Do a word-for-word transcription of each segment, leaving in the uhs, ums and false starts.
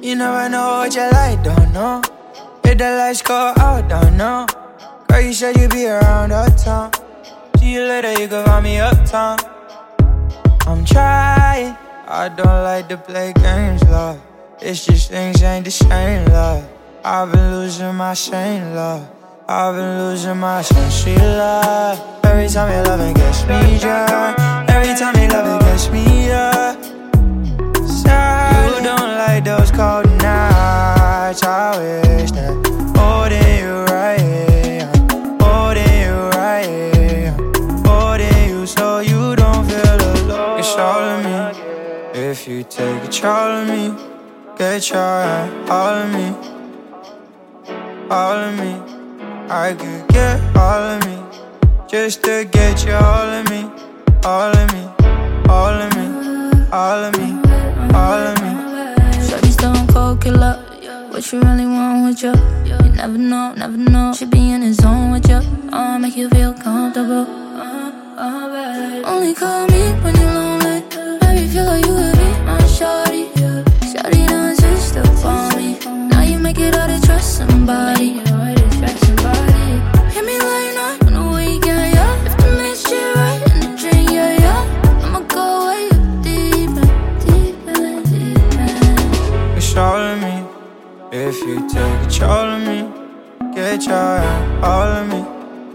You never know what you like, don't know. If the lights go out, don't know. Girl, you said you be around uptown. See you later, you can find me uptown. I'm trying, I don't like to play games, love. It's just things ain't the same, love. I've been losing my sane, love. I've been losing my sweet love. Every time you love it gets me drunk. Every time you love it gets me up. You don't like those cold nights. I wish that holding you right here, holding you right here, holding you so you don't feel alone. It's all of me. If you take control of me, get your hand all of me, all of me. I could get all of me, just to get you all of me, all of me, all of me, all of me, all of me. Shorty stone cold killer. What you really want with you? You never know, never know. She be in the zone with you. I'll make you feel comfortable. Uh, uh, babe. Only call me when you're lonely. Baby, feel like you could be my shorty. Shorty done switched up on me. Now you make it hard to trust somebody. Hit me like night on the weekend, yeah. If the mix shit right in the drink, yeah, yeah. I'ma go way up deep end, deep end, deep end. It's all of me. If you take control of me, get your hand all of me,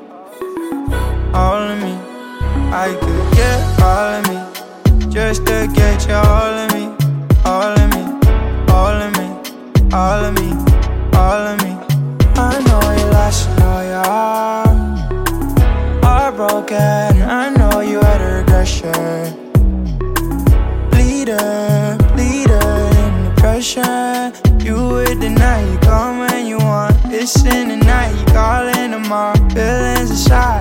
all of me. I could get all of me, just to get you all of me, all of me, all of me, all of me, all of me. I know you lost, I know you are heartbroken. I know you had a regression. Bleeder, bleeder in depression. You with the night, you come when you want. It's in the night, you call in tomorrow. Feelings aside,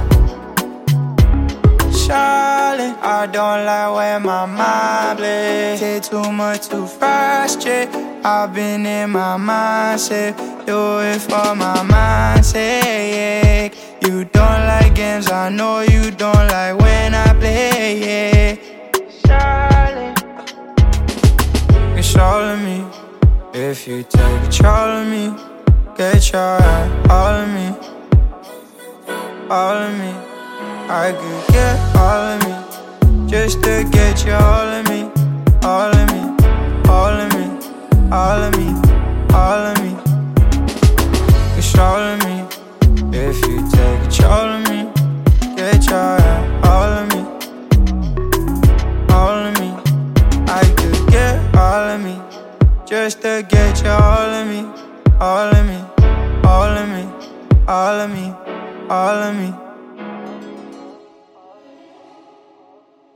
Charlotte, I don't like where my mind plays. Take too much to frustrate. I've been in my mindset. Do it for my mindset. You don't like games, I know you don't like when I play. Yeah. Charlotte, it's all of me. If you take control of me, get your hand all of me, all of me. I could get all of me, just to get you all of me, all of me, all of me, all of me, all of me. It's all of me. If you take control of me, get your hand all of me, all of me. I could get all of me, just to get you all of me, all of me, all of me, all of me, all of me.